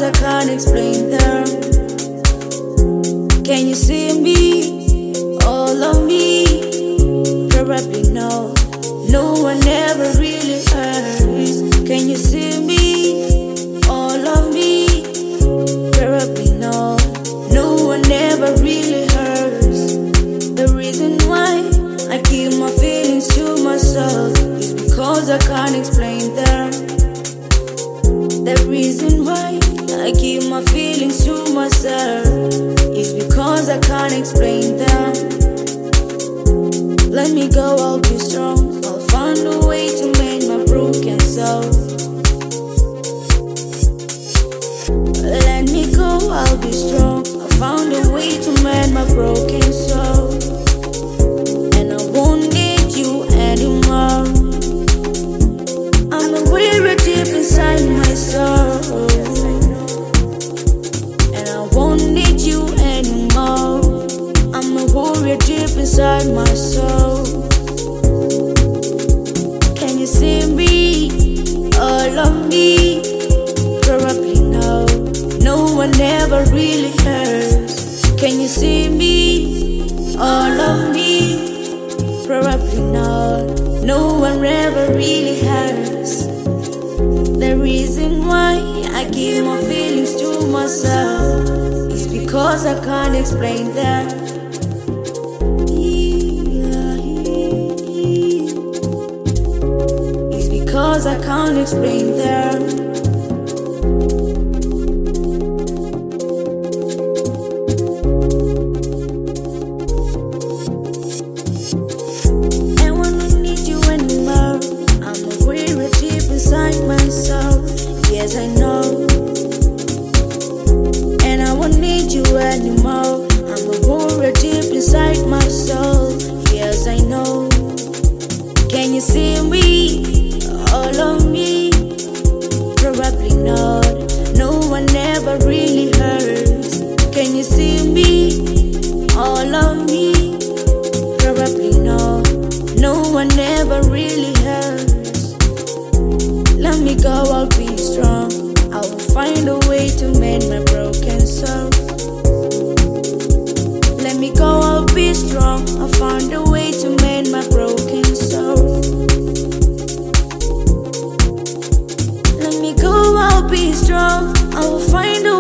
I can't explain them. Can you see me? All of me? Probably no. No one ever really hurts. Can you see me? All of me? Probably no. No one ever really hurts. The reason why I keep my feelings to myself is because I can't explain them. The reason why I keep my feelings to myself is because I can't explain them. Let me go, I'll be strong. I'll find a way to mend my broken soul. Let me go, I'll be strong. I found a way to mend my broken soul. And I won't need you anymore. I'm a weary deep inside my soul. And I won't need you anymore. I'm a warrior deep inside my soul. Can you see me? All of me? Probably no. No one ever really hurts. Can you see me? All of me? Probably no. No one ever really hurts. The reason why I keep my feelings to myself is because I can't explain them. It's because I can't explain them. Yes, I know. And I won't need you anymore. I'm a warrior deep inside my soul. Yes, I know. Can you see me? All of me? Probably not. No one ever really hurts. Can you see me? All of me? Probably no. No one ever really hurts. Let me go, I'll be strong. I will find a way to mend my broken soul. Let me go, I'll be strong. I'll find a way to mend my broken soul. Let me go, I'll be strong. I will find a